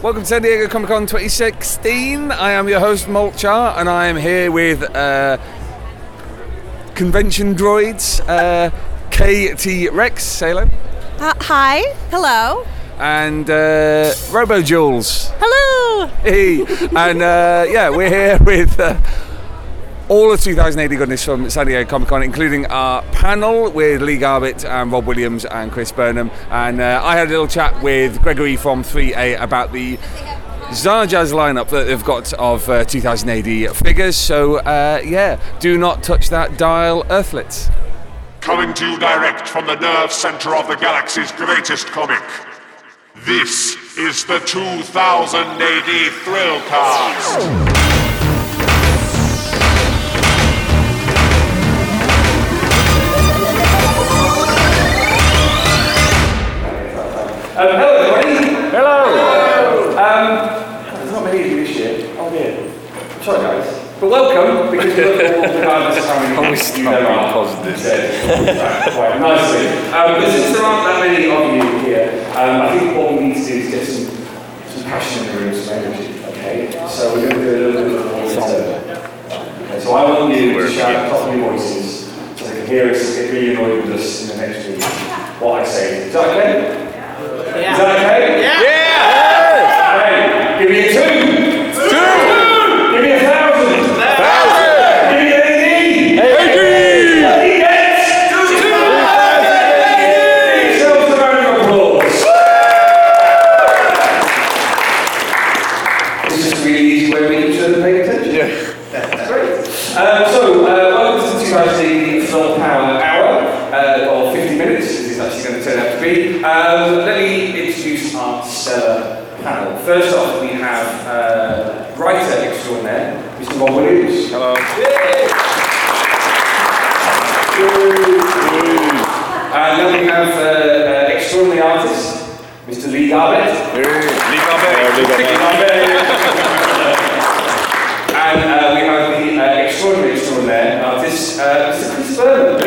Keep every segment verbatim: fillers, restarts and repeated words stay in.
Welcome to San Diego Comic Con twenty sixteen. I am your host, Molchar, and I am here with uh, convention droids, uh, K T Rex, say hello. Uh, hi, hello. And uh, Robo Jules. Hello. Hey. And uh, yeah, we're here with uh, all of two thousand A D goodness from San Diego Comic Con, including our panel with Lee Garbett and Rob Williams and Chris Burnham. And uh, I had a little chat with Gregory from three A about the Zara Jazz lineup that they've got of uh, two thousand A D figures. So uh, yeah, do not touch that dial, Earthlets. Coming to you direct from the nerve center of the galaxy's greatest comic. This is the two thousand A D Thrill Cast. Um, hello everybody! Hello! Hello! Um, there's not many of you this year. Oh dear. Sorry guys. But welcome, because we're all regardless of how many Always you there are. positive. Right, quite nicely. Um, but since there aren't that many of you here, um, I think what we need to do is get some, some passion in the room, some energy, okay? So we're going to do a little bit of a voice. Okay, so I want you to shout at the top of your voices so they can hear us, get really annoyed with us in the next meeting. What I say. Is that okay? Yeah. Is that okay? Yeah. Yeah. Okay. Give me a two. Two. Give me a thousand. Thousand. Give me an eighty. Eighty. Eighty gets two. Two thousand. Give yourselves a round of applause. This is a really easy way of making sure they're paying attention. Yeah. That's great. Um, so, uh, welcome to the two thousand A D Full Power Hour, uh, or fifty minutes. This is actually going to turn out to be. Um, let me introduce our stellar panel. First off, we have uh, writer extraordinaire, Mister Rob Williams. Hello. And then we have uh, uh, extraordinary artist, Mister Lee Garbett. Lee Garbett. Lee Garbett. And uh, we have the uh, extraordinary extraordinaire artist, uh, Mister Chris Burnham.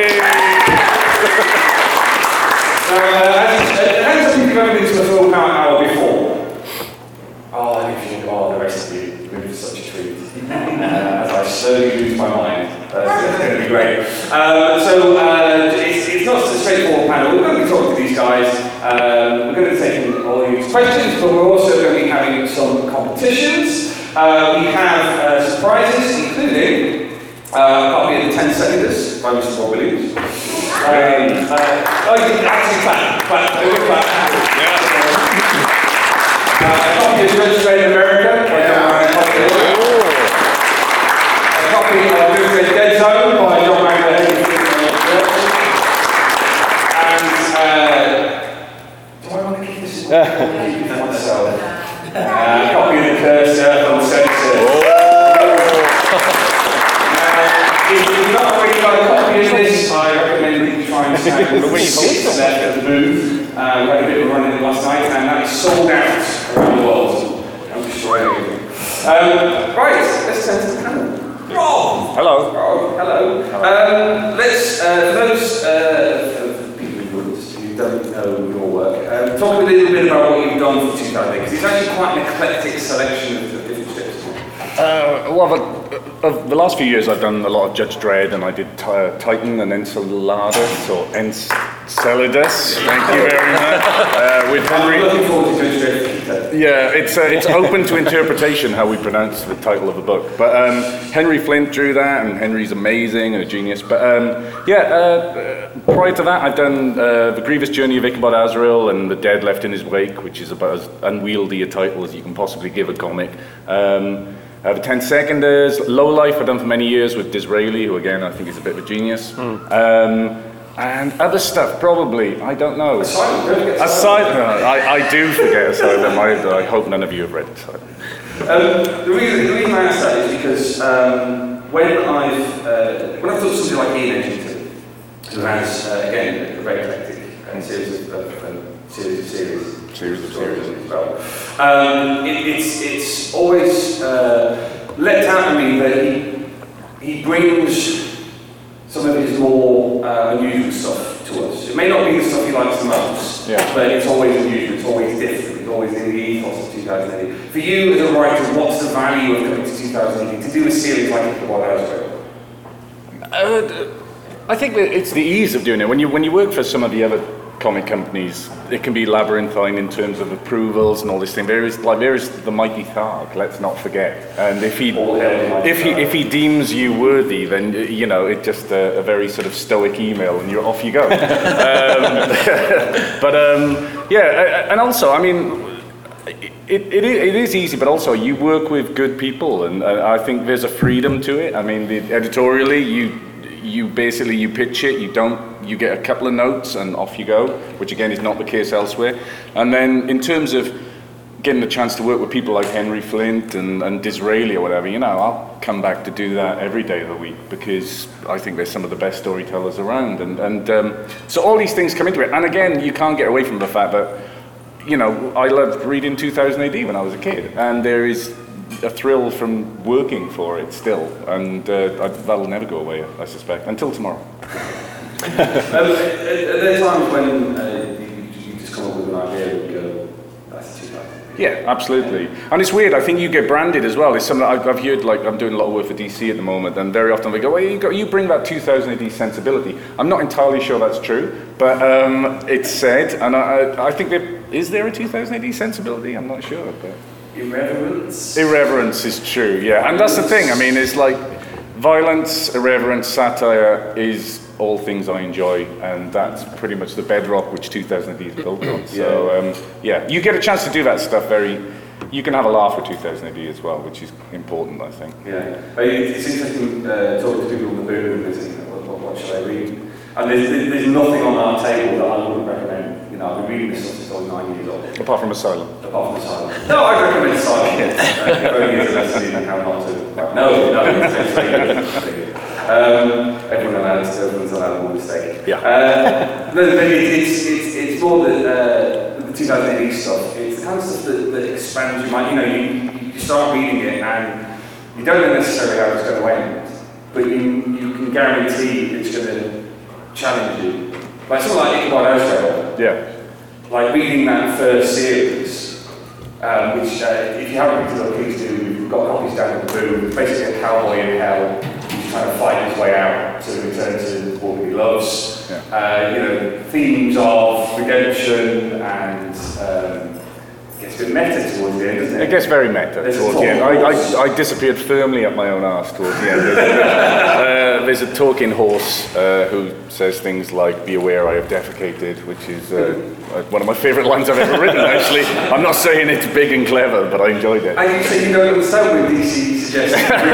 So, uh, has anyone ever been to a Full Power Hour before? Oh, and if you, oh, the rest of you, we've been such a treat. uh, as I slowly lose my mind. Uh, it's going to be great. Um, so, uh, it's, it's not a straightforward panel. We're going to be talking to these guys. Um, we're going to be taking all these questions, but we're also going to be having some competitions. Uh, we have uh, surprises, including uh, a copy of the ten seconders by Mister Rob Williams. Um, uh, oh, you can actually clap, clap, a good clap. Yeah. Uh, a copy of Good Trade America by John Wagner. A copy of Good Trade Dead Zone by John Wagner. And, uh, do I want to keep this in myself? Uh, a copy of The Cursor from Censor. If you've not already got a copy of this, I recommend that you try and stand the seats left at the booth. Uh, we had a bit of a run in it last night, and that is sold out around the world. I'm destroying everything. Um, right, let's turn to the panel. Rob! Hello. Rob, hello. Um, let's, uh, for those uh, people who don't know your work, um, talk a little bit about what you've done for two thousand eight, because it's actually quite an eclectic selection of different strips. Uh, well, the, of the last few years I've done a lot of Judge Dredd, and I did uh, Titan and Enceladus, or Enceladus, thank you very much, uh, with Henry. I'm looking forward to Judge Dredd. Yeah, it's uh, it's open to interpretation how we pronounce the title of the book. But um, Henry Flint drew that, and Henry's amazing and a genius. But um, yeah, uh, prior to that, I've done uh, The Grievous Journey of Ichabod Azrael and The Dead Left in His Wake, which is about as unwieldy a title as you can possibly give a comic. Um, Uh, the ten Seconders, Low Life I've done for many years with Disraeli, who again I think is a bit of a genius. Mm. Um, and other stuff, probably, I don't know. Asylum, don't forget Asylum. Asylum. I, I do forget Asylum, I, I hope none of you have read Asylum. Um, the, reason, the reason I ask that is because um, when I've uh, when I've thought something like Ian Edgington, who has, uh, again, a very eclectic uh, series of, of, of, series of series, Series of series as well. Um, it, it's it's always uh, leapt out at me that he he brings some of his more uh, unusual stuff to us. It may not be the stuff he likes the most, yeah. but it's always unusual. It's always different. It's always in the ethos of two thousand A D. For you as a writer, what's the value of coming to two thousand A D to do a series like Ichabod Houseboat? Uh, I think that it's the ease of doing it. When you when you work for some of the other comic companies, it can be labyrinthine in terms of approvals and all this thing. There is like there is the mighty Tharg, let's not forget. And if he if he if he deems you worthy, then you know it just a, a very sort of stoic email, and you're off you go. um, but um, yeah, and also I mean. It, it, it is easy, but also you work with good people, and uh, I think there's a freedom to it. I mean, the, editorially, you you basically you pitch it, you don't, you get a couple of notes and off you go, which again is not the case elsewhere. And then in terms of getting the chance to work with people like Henry Flint and, and Disraeli or whatever, you know, I'll come back to do that every day of the week because I think they're some of the best storytellers around. And, and um, so all these things come into it. And again, you can't get away from the fact that, you know, I loved reading two thousand A D when I was a kid, and there is a thrill from working for it still, and uh, I, that'll never go away, I suspect, until tomorrow. um, are there times when uh, you, you just come up with an idea and go, that's two thousand? Yeah, absolutely. And it's weird, I think you get branded as well. It's something I've, I've heard, like, I'm doing a lot of work for D C at the moment, and very often they go, well, you, go, you bring that two thousand A D sensibility. I'm not entirely sure that's true, but um, it's said, and I, I think there, is there a two thousand A D sensibility? I'm not sure, but... Irreverence? Irreverence is true, yeah. And that's the thing, I mean, it's like violence, irreverence, satire is all things I enjoy, and that's pretty much the bedrock which two thousand A D is built on. So, um, yeah, you get a chance to do that stuff very... You can have a laugh with two thousand A D as well, which is important, I think. Yeah. It's interesting uh, talking to people on the boom and saying, what, what, what should I read? And there's, there's nothing on our table that I wouldn't recommend. You know, I've been reading this since I was nine years old. Apart from Asylum. Apart from Asylum. No, I recommend Asylum. If only it's a lesson in how not to. No, no, it's it's um, everyone allowed to, everyone's allowed one mistake. Yeah. Uh, but but it, it's, it's, it's more the, uh, the two thousand A D stuff. It's the kind of stuff that, that expands your mind. You know, you, you start reading it and you don't know necessarily how it's going to end, but you, you can guarantee it's going to challenge you. Like something like Ichabod Houseboat. Yeah. Like reading that first series, um, which uh, if you haven't read it, please do. We've got copies down at the boom. It's basically a cowboy in hell who's trying to fight his way out to return to the woman he loves. Yeah. Uh, you know, themes of redemption and um, it gets a bit meta towards the end, doesn't it? It gets very meta There's towards a the end. I, horse. I, I disappeared firmly up my own arse towards the end. There's, uh, there's a talking horse uh, who says things like, "Be aware I have defecated," which is uh, one of my favourite lines I've ever written, actually. I'm not saying it's big and clever, but I enjoyed it. And you say you don't understand when D C suggests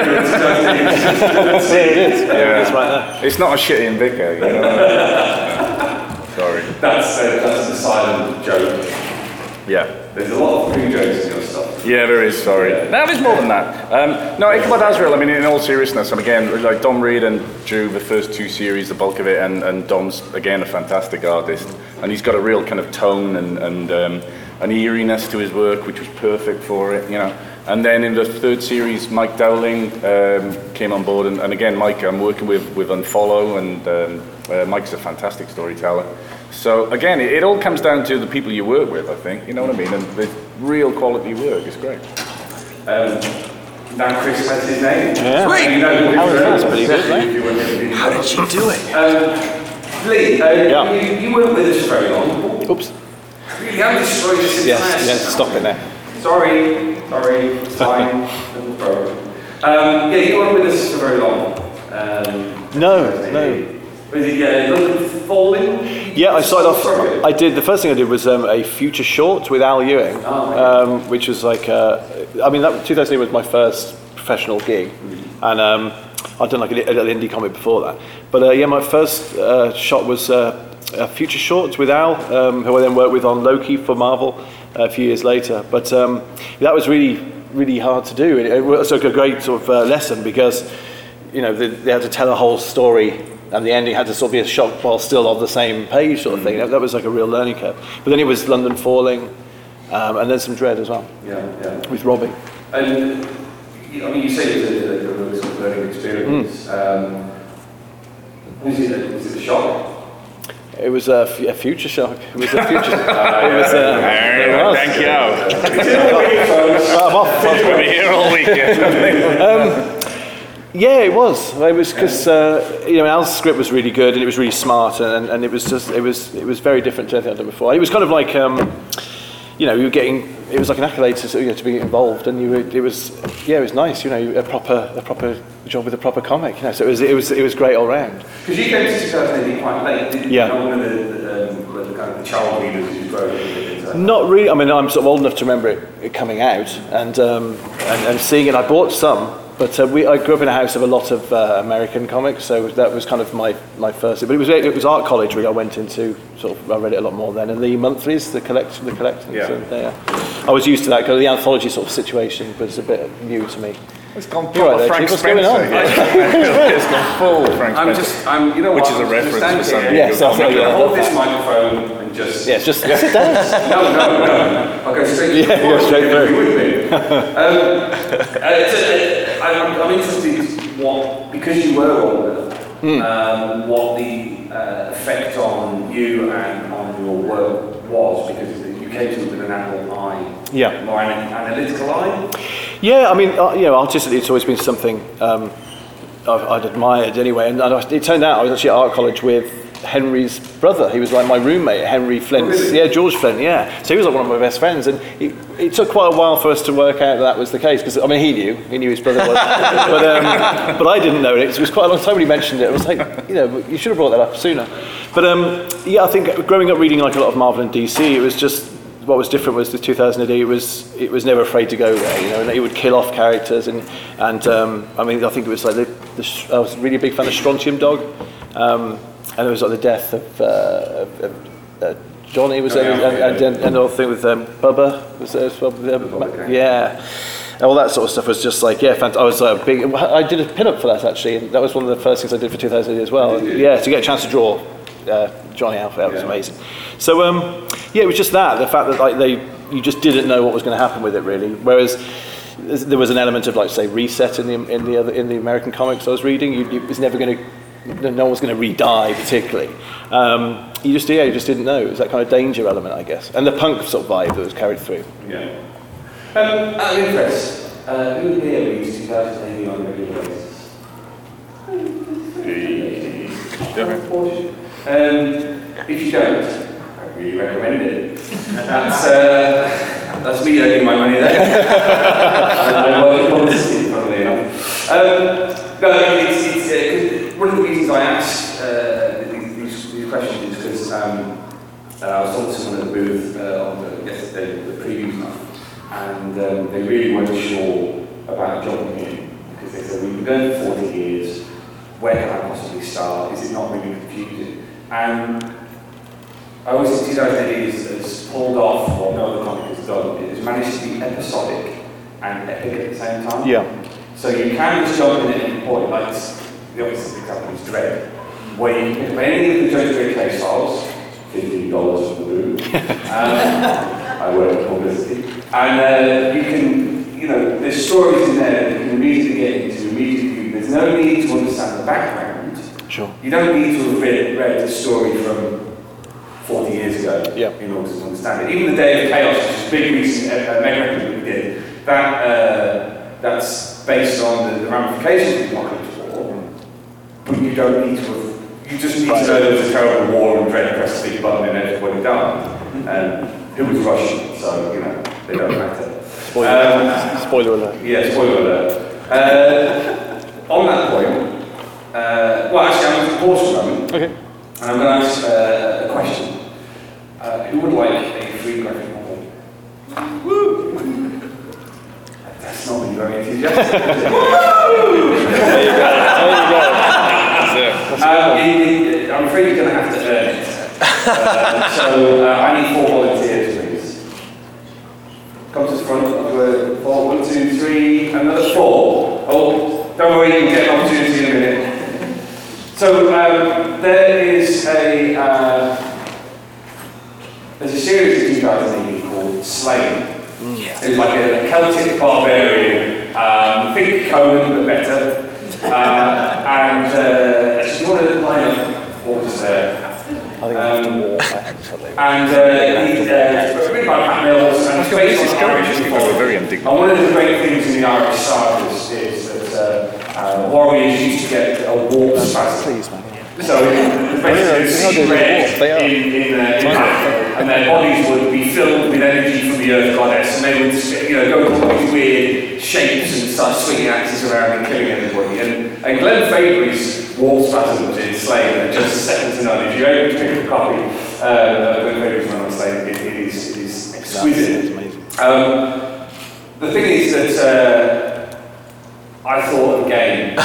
There it is. Yeah. It's right there. It's not a shit in Vicar, you know? Sorry. That's, uh, that's a silent joke. Yeah. There's a lot of poo jokes in your stuff. Yeah, there is, sorry. No, there's more than that. Um, no, Ichabod Azrael, I mean, in all seriousness, and again, like Dom Reed and drew the first two series, the bulk of it, and, and Dom's, again, a fantastic artist. And he's got a real kind of tone and, and um, an eeriness to his work, which was perfect for it, you know. And then in the third series, Mike Dowling um, came on board, and, and again, Mike, I'm working with, with Unfollow, and um, uh, Mike's a fantastic storyteller. So again, it, it all comes down to the people you work with, I think, you know what I mean? And the real quality work is great. Um, now Chris has his name. Yeah. Sweet. You know How who was that? it is. Pretty good, right? If you weren't going to do How that. did she do it? Um, Lee, uh, Yeah. you, you weren't with us for very long. Oops. You haven't destroyed us in Yes, class. yes, stop it there. Sorry, sorry, it's fine. No problem. Um, yeah, you weren't with us for very long. Um, No, no. Was it uh, London Falling? Yeah, I started off. Sorry. I did. The first thing I did was um, a future short with Al Ewing, Oh, okay. um, which was like. Uh, I mean, that two thousand eight was my first professional gig, and um, I'd done like a, a little indie comic before that. But uh, yeah, my first uh, shot was uh, a future short with Al, um, who I then worked with on Loki for Marvel uh, a few years later. But um, that was really, really hard to do. It, it was like a great sort of uh, lesson because, you know, they, they had to tell a whole story. And the ending had to sort of be a shock while still on the same page, sort of thing. That, that was like a real learning curve. But then it was London Falling, um, and then some Dread as well, Yeah, yeah. with Robbie. And you know, I mean, you say it was a, a, a real sort of learning experience. Mm. Um, was it a, was it a shock? It was a, f- a future shock. It was a future. it was. Uh, it was. Thank you. I'm off. We'll be here all weekend. Yeah, it was. It was because uh, you know Al's script was really good and it was really smart and, and it was just it was it was very different to anything I'd done before. It was kind of like um, you know you were getting it was like an accolade to, you know, to be involved and you were, it was yeah it was nice you know a proper a proper job with a proper comic you know so it was it was it was great all round. Because you came to two thousand eighteen quite late, didn't you? Yeah. Not one of the, the, um, the kind of the child leaders who drove it. Not really. I mean, I'm sort of old enough to remember it, it coming out and, um, and and seeing it. I bought some, but uh, we I grew up in a house of a lot of uh, American comics, so that was kind of my, my first. But it was it was art college where I went into. Sort of, I read it a lot more then, and the monthlies, the collect the collections. Yeah. And, uh, I was used to that because the anthology sort of situation was a bit new to me. It's gone You're full right there, Frank Chief, what's Spencer. going on? Yeah. It's gone full Frank I'm Spencer. just, I'm, you know Which what? is a I'm just reference gonna for stand something. here. Yes, I'm I'll going say to that. hold this microphone and just. Yes, just sit down. No, no, no. I'll go straight to Yeah, the go point. straight through. With me. um, uh, it's a, I'm, I'm interested what, because you were older, Mm. um, what the uh, effect on you and on your work was, because you came to it with an adult eye, Yeah. more an analytical eye. Yeah, I mean, uh, you know, artistically, it's always been something um, I've, I'd admired anyway. And, and I, it turned out I was actually at art college with Henry's brother. He was like my roommate, Henry Flint. Oh, really? Yeah, George Flint. Yeah, so he was like one of my best friends, and it, it took quite a while for us to work out that, that was the case. Because I mean, he knew, he knew his brother was, but um, but I didn't know it. It was quite a long time when he mentioned it. I was like, you know, you should have brought that up sooner. But um, yeah, I think growing up reading like a lot of Marvel and D C, it was just. What was different was the two thousand A D. It was it was never afraid to go there, you know, and it would kill off characters and and um, I mean I think it was like the, the I was really a big fan of Strontium Dog, um, and it was like the death of, uh, of, of uh, Johnny was there, Oh, yeah, and, and, and the whole thing with um, Bubba was there as well. Um, yeah, all that sort of stuff was just like yeah. Fant- I was uh, big. I did a pin-up for that actually, and that was one of the first things I did for two thousand A D as well. Yeah, to get a chance to draw. Uh, Johnny Alpha, that was Yeah. amazing. So um, yeah, it was just that the fact that like they, you just didn't know what was going to happen with it really. Whereas there was an element of like say reset in the in the other in the American comics I was reading. You, you, it was never going to, no one was going to re-die particularly. Um, you just yeah, you just didn't know. It was that kind of danger element, I guess, and the punk sort of vibe that was carried through. Yeah. Um, out of interest, uh, who here reads two thousand A D on a regular basis? Um, if you don't, I really recommend it. That's, uh, that's me earning my money there. And I work in publicity, funnily enough. Um, no, it's, it's, uh, one of the reasons I asked uh, these, these questions is because um, uh, I was talking to someone at the booth uh, on the, yesterday, the preview night, and um, they really weren't sure about jumping in because they said, we've been going for forty years, where can I possibly start? Is it not really confusing? And I always think two thousand A D has, has pulled off what no other comic has done. It has managed to be episodic and epic at the same time. Yeah. So you can just jump in at any point, like the opposite example is Dread, where you can pick up any of the Joe Dredd case files, fifteen dollars for the booth. um, I work in publicity. And uh, you can, you know, there's stories in there that you can immediately get into, immediately. There's no need to understand the background. Sure. You don't need to have read, read the story from forty years ago Yeah. in order to understand it. Even the Day of Chaos, which is a big recent uh, mega that we did, that, uh, that's based on the, the ramifications of the Apocalypse War, but you don't need to have, you just need Right. to know there was a terrible war and Dredd pressed the big button and everybody died. Um, it was Russian, so, you know, they don't matter. Spoiler, Um, spoiler alert. Yeah, spoiler alert. Uh, on that point, uh, well, actually, I'm going to pause for a moment, Okay. and I'm going to ask uh, a question. Uh, who would like a free graphic novel? Woo! That's not really very enthusiastic, is it? There you go. There you go. Um, it- it- I'm afraid you're going to have to earn it. Uh, so uh, I need four volunteers, please. Come to the front. Uh, four, one, two, three, another four. Oh, don't worry, you'll get an opportunity in a minute. So um, there is a uh, there's a series of two thousand eighteen called Slain. Mm. It's like a Celtic barbarian. Um, think Conan, but better. Uh, and uh, do you want to line up what was there? I think I have to walk. I have to live. And uh, he's uh, written by Pat Mills, and it's based on Irish People are very indignant. And one of the great things in the Irish sagas is that uh, uh, warriors used to get a warp spasm. Please, man. So it's basically sea red They are. in, in, uh, in battle, and their bodies would be filled with energy from the earth goddess, and they would, you know, go into all these weird shapes and start swinging axes around and killing everybody. And, and Glenn Fabry's Warp Spasms in Slane are just second to none. If you're able to pick up a copy uh, of Glenn Fabry's run on Slane, it, it, is, it is exquisite. That's amazing. Um, the thing is that uh, I thought of a game.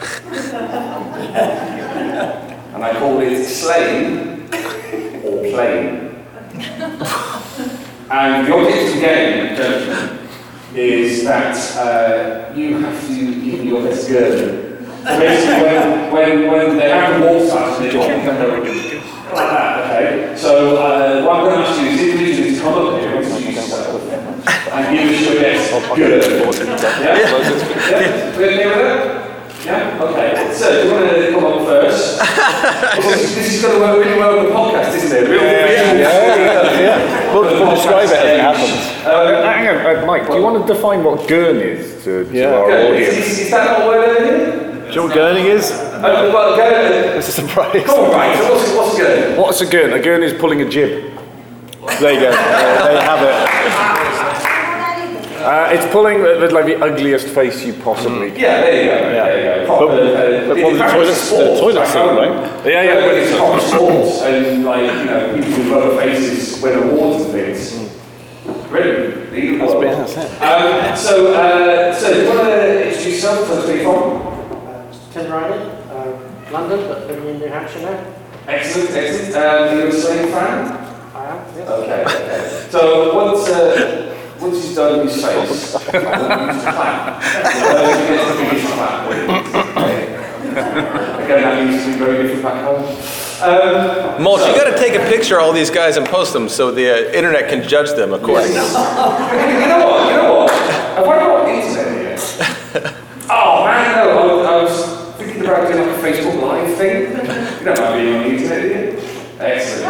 And I called it Slaying or Playing. And the object of the game, gentlemen, is that uh, you have to give your best girl. So basically, when, when, when they have the wall starts, they drop them like that, okay? So uh, what I'm going to ask you is individually to come up here and introduce yourself and give us your best girl. Yeah? Yeah? We're clear with that? Yeah? Okay. So, do you want to come on first? this, this is going to work really well with the podcast, isn't it? Real Yeah, yeah, yeah. yeah. We'll, we'll describe it as it happens. Uh, hang on, uh, Mike, do you want to define what Gurn is to, to Yeah. our Good. audience? Is, is that not a word over here? Do you know what gurning is? Uh, well, go. It's a surprise. Come on, right. So, what's, what's good? What's a Gurn? A Gurn is pulling a jib. There you go. There you have it. Uh, it's pulling the, the, like the ugliest face you possibly can. Yeah, there you go. Yeah. There you go. But- Proper, uh, but in probably the fact, toilet- it's the sports, toilet like, scene, um, right? Yeah, yeah, When when it's it's proper sports and like, you know, people with rubber faces win awards and things. Brilliant. That's been, that's it. Um, so, uh, so do you want to introduce yourself? Tell us where you're from. Uh, Tim Riley, uh, London, but living in New Hampshire now. Excellent, excellent. Um, you're a Slane fan? I am, yes. Okay, okay. So once, uh, once he's done his face, I want you to clap. Uh, you get the biggest clap. Okay. Again, that means to be very different back home. Um, Mulch, so- you got to take a picture of all these guys and post them so the uh, internet can judge them accordingly. You know what? You know what? Have I got internet here? Oh man, no. I, I was thinking about doing like a Facebook Live thing. You don't mind being on the internet, do you? Excellent.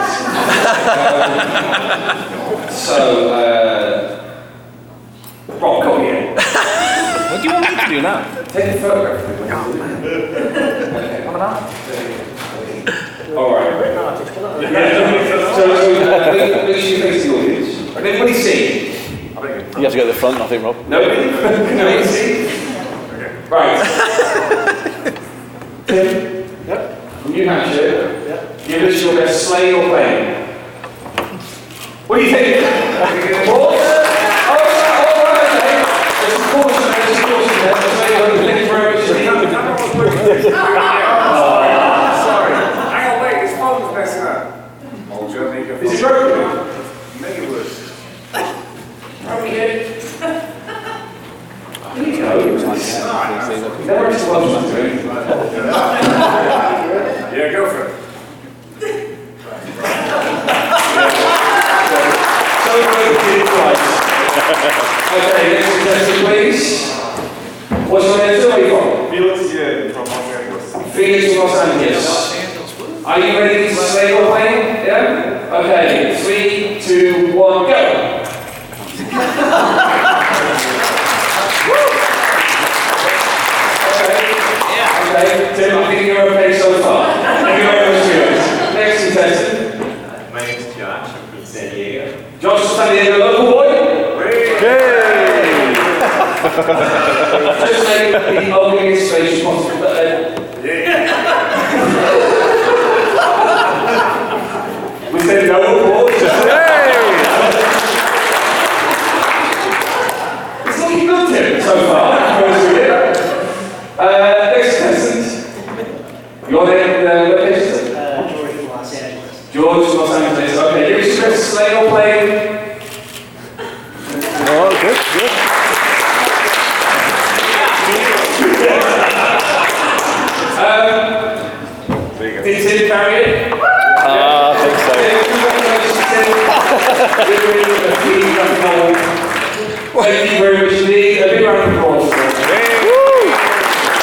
um, so, uh, Rob, come here. What do you want me to do now? Take a photograph of me. Oh man. Okay. Come on. All right. Written artist, can I? Yeah. So, so uh, make, make sure you face the audience. Can everybody see? You have to go to the front, I think, Rob. Nobody? Can nobody see? Right. Tim? Yep. From New Hampshire? Yep. Give us your best sleigh or plane. What do you think? What? Oh, all right, okay. There's a caution there, there's a caution there. There's a very good link for everything. Sorry. Hang on, wait, his phone's messing up. Oh, Joe, make a Is it broken? Make it worse. Okay. There you go. Never actually welcome to it. Yeah, go for it. Celebrate Christ. Okay, next question, please. What's your name? Where are you from? Felix, yeah, from Los Angeles. Phoenix, Los Angeles. Are you ready to slay or plane? Yeah? Okay, three, two, one, go. Okay, Tim, I think you're okay so far. Thank you very much, Felix. Next contestant. My name's Josh. I'm from San Diego. Josh from San Diego, local boy. Just make the ugliest face possible. But, uh, we said no applause. It's looking good, Tim, so far. Uh, next contestant. Your name, uh, location? Uh, George from Los Angeles. George, Los Angeles. Okay, give us your best sleigh or plane. Oh, good, good. Um, did Tim carry it? Ah, I think so. Thank you very much indeed. A big round of applause.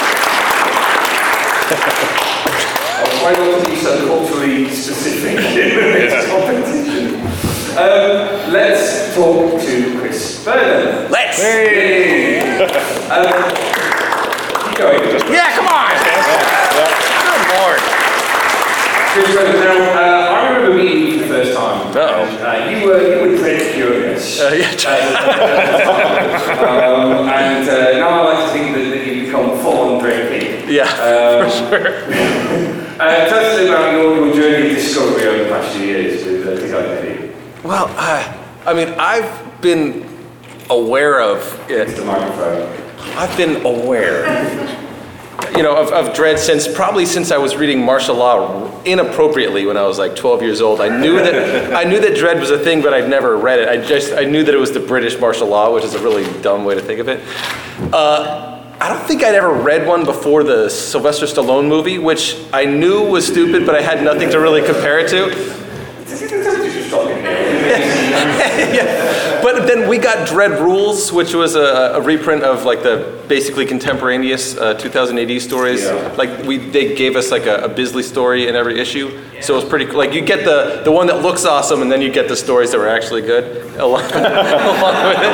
I was trying not to be so culturally specific. Yes! Hey! um, keep going. Yeah, come on! Good lord. Chris, now, uh, I remember meeting you for the first time. Uh-oh. And, uh, you were you were dread curious. Uh, yeah. um, and uh, now I like to think that, that you've become full-on dread geek. Yeah, Um, for sure. uh, tell us about your, your journey of discovery over the past few years with uh, Design Lady. Well, uh, I mean, I've been aware of it. It's the microphone. I've been aware, you know, of, of Dredd since probably since I was reading martial law inappropriately when I was like twelve years old. I knew that I knew that Dredd was a thing, but I'd never read it. I just I knew that it was the British martial law, which is a really dumb way to think of it. Uh, I don't think I'd ever read one before the Sylvester Stallone movie, which I knew was stupid, but I had nothing to really compare it to. Yeah. But then we got Dredd Rules, which was a, a reprint of like the basically contemporaneous uh, two thousand A D stories. Yeah. Like we, they gave us like a, a Bisley story in every issue, so it was pretty cool. Like you get the the one that looks awesome, and then you get the stories that were actually good along, along with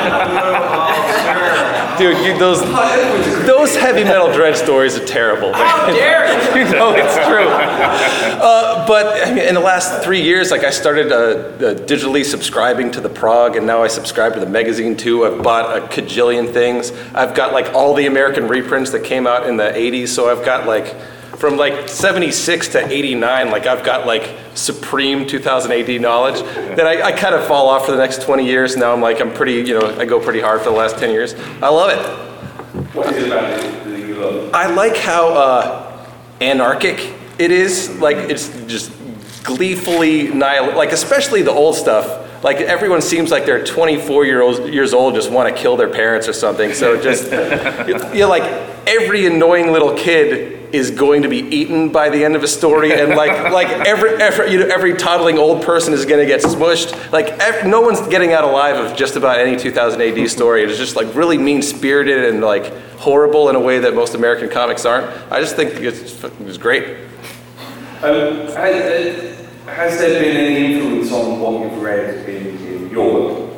it. Dude, you, those those heavy metal Dredd stories are terrible. How dare you? You know it's true. Uh, but I mean, in the last three years, like I started uh, uh, digitally subscribing to the Prog, and now I subscribe to the magazine too. I've bought a cajillion things. I've got like all the American reprints that came out in the eighties. So I've got like from like seventy-six to eighty-nine, like I've got like supreme two thousand A D knowledge. Then I, I kind of fall off for the next twenty years. Now I'm like I'm pretty, you know, I go pretty hard for the last ten years. I love it. What is it about it that you love? I like how uh, anarchic it is. Like it's just gleefully nihil. Like especially the old stuff. Like everyone seems like they're twenty-four year old, years old, just want to kill their parents or something. So just you're like every annoying little kid is going to be eaten by the end of a story, and like like every every, you know, every toddling old person is going to get smushed. Like ev- no one's getting out alive of just about any two thousand A D story. It's just like really mean spirited and like horrible in a way that most American comics aren't. I just think it's it's great. Um, has, uh, has there been any influence on what you've read in, in your work?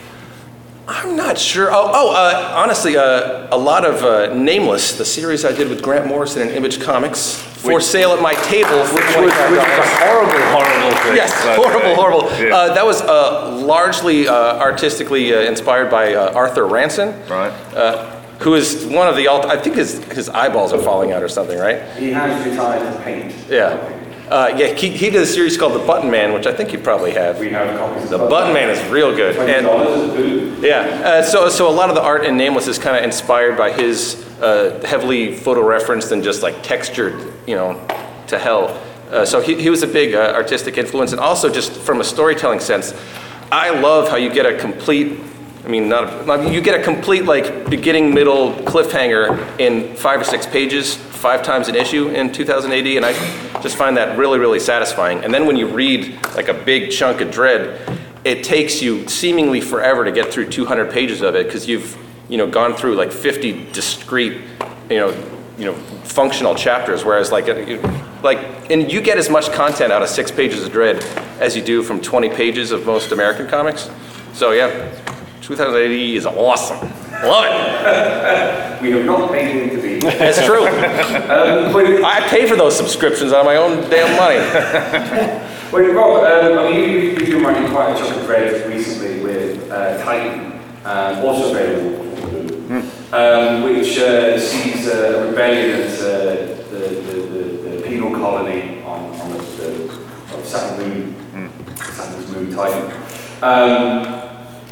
I'm not sure. Oh, oh uh, honestly, uh, a lot of uh, Nameless, the series I did with Grant Morrison and Image Comics, for Which- sale at my table for Which was, which was a horrible, horrible thing. Yes, But, horrible, uh, horrible. yeah. Uh, that was uh, largely uh, artistically uh, inspired by uh, Arthur Ranson, Right. uh, who is one of the, alt- I think his, his eyeballs are falling out or something, right? He has retired to paint. Yeah. Uh, yeah, he, he did a series called The Button Man, which I think you probably have. We have copies The of Button Man is real good. Twenty And, dollars a boot. yeah, uh, so so a lot of the art in Nameless is kind of inspired by his uh, heavily photo-referenced and just like textured, you know, to hell. Uh, so he, he was a big uh, artistic influence, and also just from a storytelling sense, I love how you get a complete, I mean, not, a, not you get a complete like beginning, middle cliffhanger in five or six pages, five times an issue in two thousand A D, and I just find that really, really satisfying. And then when you read like a big chunk of Dredd, it takes you seemingly forever to get through two hundred pages of it because you've, you know, gone through like fifty discrete, you know, you know, functional chapters. Whereas like, like, and you get as much content out of six pages of Dredd as you do from twenty pages of most American comics. So yeah, two thousand A D is awesome. Love it. We have not paid him to be. It's true. um, but, I pay for those subscriptions out of my own damn money. well, Rob, um, I mean, you, you've been writing quite a chunk of Dredd recently with uh, Titan, um, also available, mm. um, which uh, sees uh, a rebellion at uh, the, the, the, the penal colony on, on the, the of Saturn Moon, mm. Saturn's Moon Titan. Um,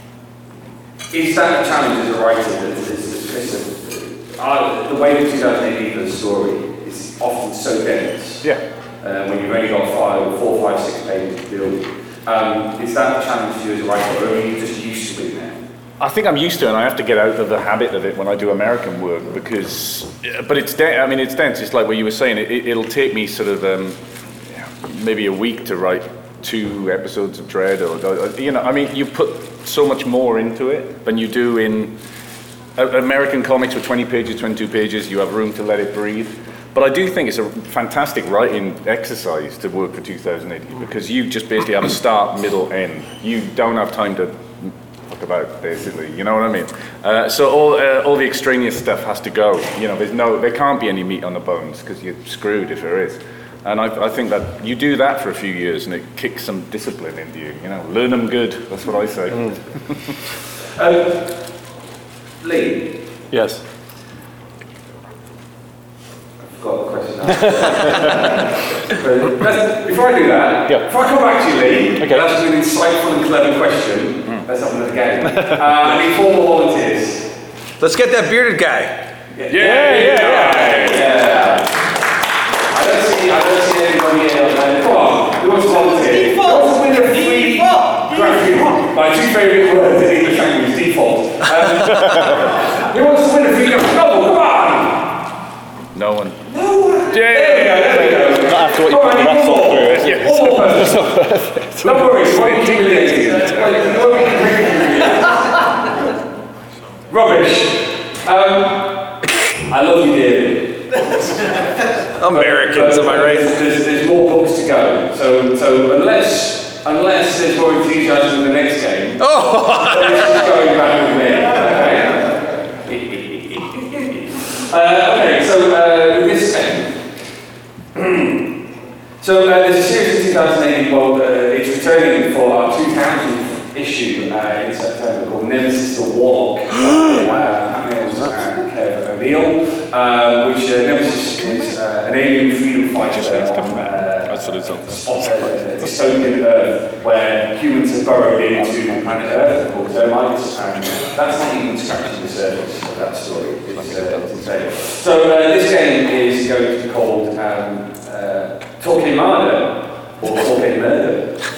Is that a challenge as a writer? That it's, it's, it's a, uh, the way that two thousand A D does a story is often so dense. Yeah. Uh, when you've only got five, four, five, six pages to build. Um, is that a challenge to you as a writer, or are you just used to it now? I think I'm used to it, and I have to get out of the habit of it when I do American work because, but it's dense. I mean, it's dense. It's like what you were saying. It, it'll take me sort of um, maybe a week to write two episodes of Dredd, or, or you know, I mean, you put so much more into it than you do in uh, American comics with twenty pages, twenty-two pages. You have room to let it breathe. But I do think it's a fantastic writing exercise to work for two thousand A D because you just basically have a start, middle, end. You don't have time to book about, basically. You know what I mean? Uh, so all uh, all the extraneous stuff has to go. You know, there's no, there can't be any meat on the bones because you're screwed if there is. And I, I think that you do that for a few years and it kicks some discipline into you. You know, learn them good. That's what I say. Um, Lee, Yes. I've got a question. But let's- before I do that, Yeah. before I come back to you, Lee, Okay. that's an insightful and clever question. Let's have another game. Uh, I need four more volunteers. Let's get that bearded guy. Yeah, yeah, yeah. yeah. I don't see, I don't see anybody else. Come on, who wants to volunteer? Default. Who wants to win a free graphic? My two favourite words in English language, default. Um, who wants to win a free graphic novel? Come on! No one. No one. There we go, there we go. Not after what you Come put on, the one rest more. of through. One more person. Don't worry, it's won't be humiliating. Rubbish. Um, I love you dearly. Americans, am I right? There's, there's, there's more books to go. So, so unless unless there's more enthusiasm in the next game, Oh, let's just going back with me. Okay. uh, okay. So uh, with this game. So uh, there's a series in two thousand eight. Well, uh, it's returning for our two thousandth issue uh, in September called Nemesis the Warlock. uh, Hamill and Kev O'Neill, uh, which uh, Nemesis is uh, an alien freedom fighter on uh, That's what it's on. a dystopian Earth where humans have burrowed into planet Earth called termites, and that's not even scratching the surface of that story. It's, uh, it's insane. So uh, this game is going to be called um, uh, Torquemada, or Torquemada.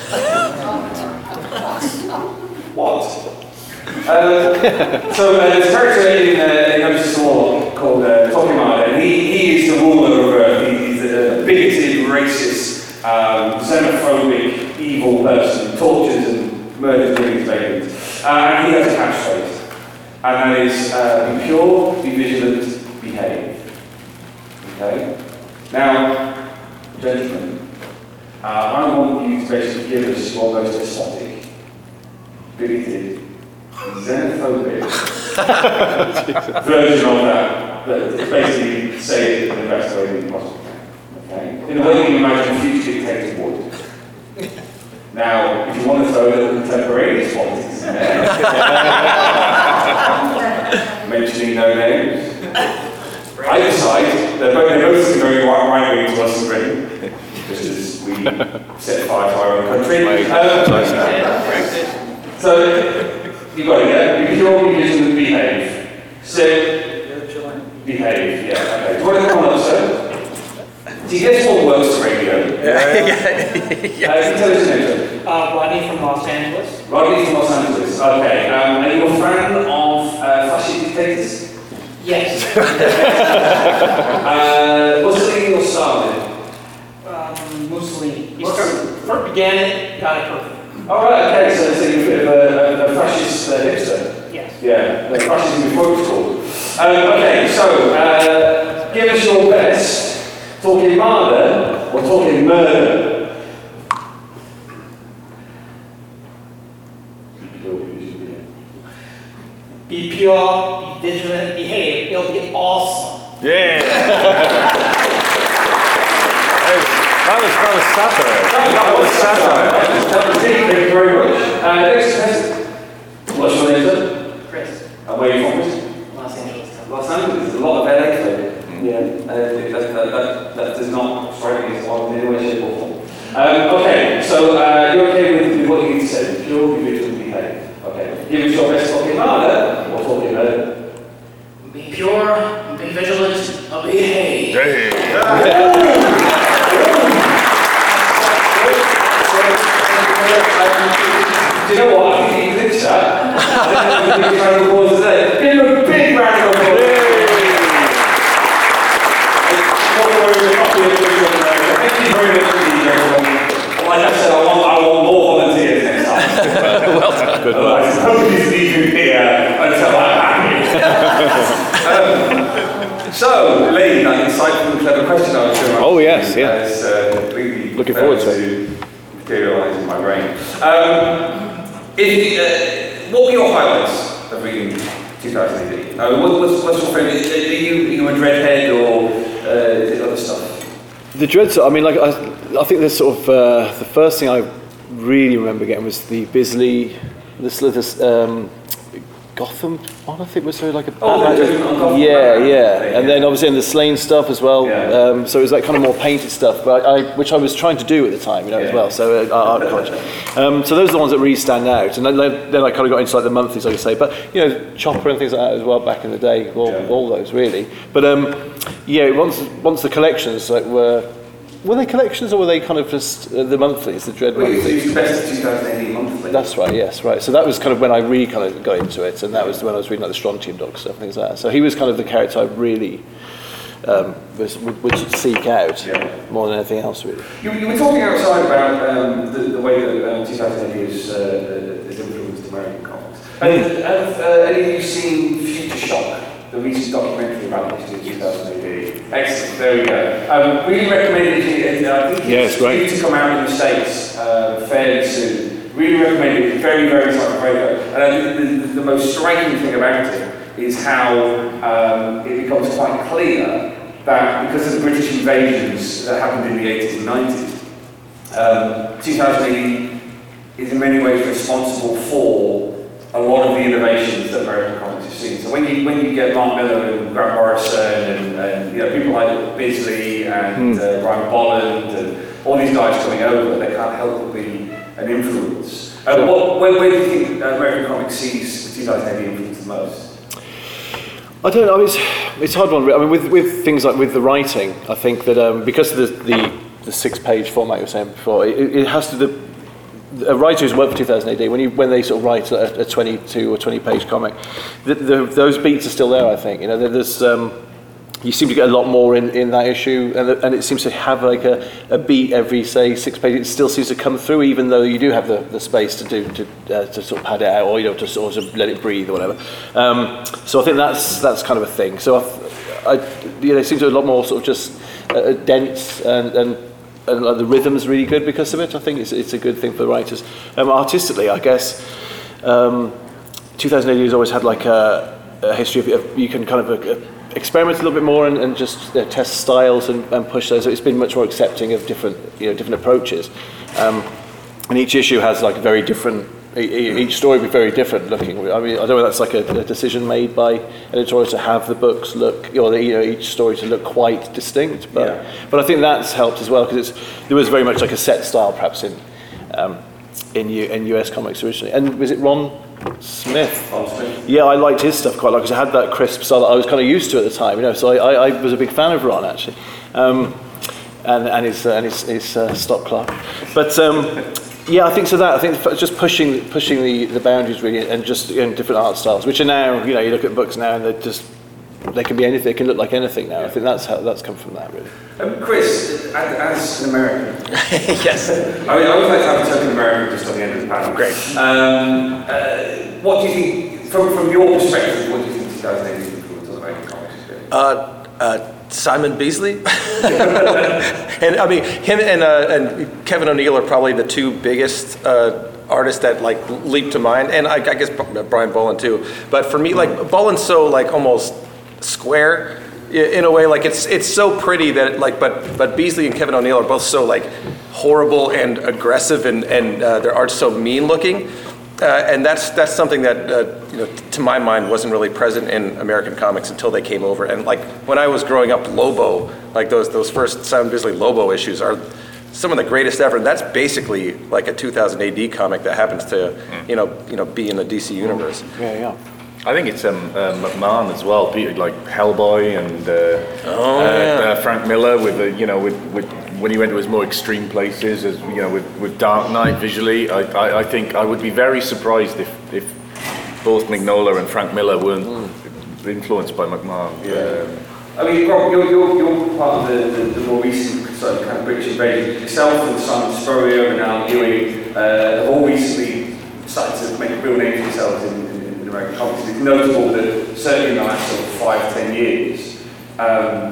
What? Uh, so uh, there's a character in, uh, in Nemesis the Warlock called uh, Torquemada, and he, he is the ruler of Earth. He, he's a bigoted, racist, um, xenophobic, evil person who tortures and murders millions of aliens. Uh, and he has a catchphrase, and that is uh, be pure, be vigilant, behave. Okay? Now, gentlemen, uh, I want you to basically give us your most exotic, bigoted, xenophobic version of that, that basically say it in the best way that you possibly can. Okay? In a way you imagine a future dictator would. Now, if you want to throw a little contemporaneous politics in there, mentioning no names, I decide they're both, they're both very right wing to us in Britain, just as we set fire to our own country. Um, so, you got it, yeah? Be pure, be vigilant, behave. So, behave, yeah, okay. Do you want to come on up, sir? Do you guess what works radio? Yeah. Uh, can you tell us your name, sir? Uh, Rodney from Los Angeles. Rodney from Los Angeles, okay. Um, are you a fan of uh, fascist dictators? Yes. uh, Mussolini or Stalin? um, Mussolini. He started, first began it, got it perfect. Oh, right, okay, so, so you're a bit of a, a, a fascist uh, hipster. Yes. Yeah, the fascism before it was called. Um, okay, so uh, give us your best. Talking murder or talking murder? Be pure, be vigilant, behave. It'll be awesome. Yeah. That was, that was satire. That was satire. That was deep, thank you very much. Uh, next question. What's your name, sir? Chris, And where are you from, Chris? Los Angeles. Los Angeles. There's a lot of L A folk. Yeah. Uh, that, that, that, that does not strike me as odd in any way, shape, or form. Um, okay, so uh, you're okay with, with what you need to say? Pure, be vigilant, behave. Okay. Give us your best talking murder or talking murder. Be pure, be vigilant, behave. Do you know what? I think he glitched that. I think he's trying to applause today. Give him a big round of applause. Thank you very much indeed, everyone. Like I said, I want, I want more volunteers next time. well done. Good Otherwise, nobody's leaving here until I'm happy. um, so, Lee, that insightful and clever question I was doing. Oh, yes, yeah. Has, uh, completely Looking forward to failed to materialise in my brain. Um, if, uh, what were your highlights of reading two thousand A D? Uh, what, what's, what's your favourite? Are you, are you a Dreadhead or uh, is it other stuff? The Dread, I mean, like I, I think the sort of uh, the first thing I really remember getting was the Bisley, this, this um, Gotham one. I think was sort of like a Oh, Batman- the Gotham- Gotham yeah, Batman. yeah, Yeah. and then obviously in the Slain stuff as well. Yeah. Um, so it was like kind of more painted stuff, but I, I, which I was trying to do at the time, you know, as Yeah. well. So uh, art college. Um, so those are the ones that really stand out, and then, then I kind of got into like the monthlies, like I say. But you know, Chopper and things like that as well back in the day. All, Yeah. all those really. But um, yeah, once once the collections like were. Were they collections or were they kind of just uh, the monthlies, the Dread Well, it monthlies? was the best of two thousand A D monthly. That's right, yes, right. So that was kind of when I really kind of got into it, and that was when I was reading like the Strontium Dog stuff and things like that. So he was kind of the character I really um, was, would, would seek out Yeah. more than anything else, really. You, you were talking outside about um, the, the way that um, two thousand A D has, uh, has influenced American comics. And have uh, any of you seen Future Shock, the recent documentary about the history of two thousand A D? Excellent, there we go. Um, really recommend it. I think Yeah, it's great. due to come out in the States uh, fairly soon. Really recommend it. Very, very psychopathic. And I think the, the, the most striking thing about it is how um, it becomes quite clear that because of the British invasions that happened in the eighties and nineties, um, two thousand A D is in many ways responsible for a lot of the innovations that American comics have seen. So when you when you get Mark Miller and Grant Morrison and, and you know people like Bisley and Mm. uh, Brian Bolland and all these guys coming over, they can't help but be an influence. Uh, Sure. what, where, where do you think American comics sees two thousand A D influence the most? I don't know. I mean, it's, it's a hard one. I mean, with, with things like with the writing, I think that um, because of the, the, the six-page format you were saying before, it, it has to. The, a writer who's worked for two thousand A D, when you when they sort of write a, a twenty-two or twenty-page comic, the, the, those beats are still there. I think you know there- there's. Um, you seem to get a lot more in, in that issue, and, and it seems to have like a, a beat every, say, six pages. It still seems to come through, even though you do have the, the space to do to uh, to sort of pad it out, or you know, to sort of let it breathe or whatever. Um, so I think that's that's kind of a thing. So I, I you know, it seems to be a lot more sort of just uh, dense and. and and uh, the rhythm's really good because of it. I think it's it's a good thing for the writers. Um, artistically, I guess, um, two thousand A D has always had like a, a history of, of you can kind of uh, experiment a little bit more and, and just uh, test styles and, and push those. It's been much more accepting of different you know different approaches, um, and each issue has like very different. e- e- Each story will be very different looking. I mean, I don't know if that's like a, a decision made by editorials to have the books look, or the, you know, each story to look quite distinct. But Yeah. but I think that's helped as well because it's there was very much like a set style perhaps in um, in U, in U S comics originally. And was it Ron Smith? Ron Smith. Yeah, I liked his stuff quite a lot because it had that crisp style that I was kind of used to at the time. You know, so I, I, I was a big fan of Ron actually, um, and and his uh, and his, his uh, Stop Clark. But um, yeah, I think so. That I think f- just pushing pushing the, the boundaries really, and just you know, different art styles, which are now you know you look at books now and they just they can be anything. They can look like anything now. I think that's how that's come from that really. Um, Chris, as, as an American, Yes. I mean, I always like to have a token American just on the end of the panel. Great. Um, uh, what do you think, from, from your perspective, what do you think two thousand A D's influence on American comics is doing? Uh, uh, Simon Beasley. And I mean, him and, uh, and Kevin O'Neill are probably the two biggest uh, artists that like leap to mind. And I, I guess Brian Bolland too. But for me, like Bolland's so like almost square i- in a way, like it's it's so pretty that like, but but Beasley and Kevin O'Neill are both so like horrible and aggressive and, and uh, their art's so mean looking. Uh, and that's that's something that uh, you know, t- to my mind, wasn't really present in American comics until they came over. And like when I was growing up, Lobo, like those those first Simon Bisley Lobo issues are some of the greatest ever. And that's basically like a two thousand A D comic that happens to you know you know be in the D C universe. Yeah, yeah. I think it's um, uh, McMahon as well, Peter, like Hellboy and uh, Oh, uh, yeah. uh, Frank Miller with the, you know, with, with when he went to his more extreme places, as you know, with, with Dark Knight visually. I, I, I think I would be very surprised if, if both Mignola and Frank Miller weren't influenced by McMahon. Yeah. Um, I mean, Rob, you're, you're, you're part of the, the, the more recent sort of kind of British invasion. Yourself and Simon Spurrier and Alan Ewing uh, have all recently started to make a real name for themselves in, in, in American comics. It's notable that certainly in the last sort of five, ten years, um,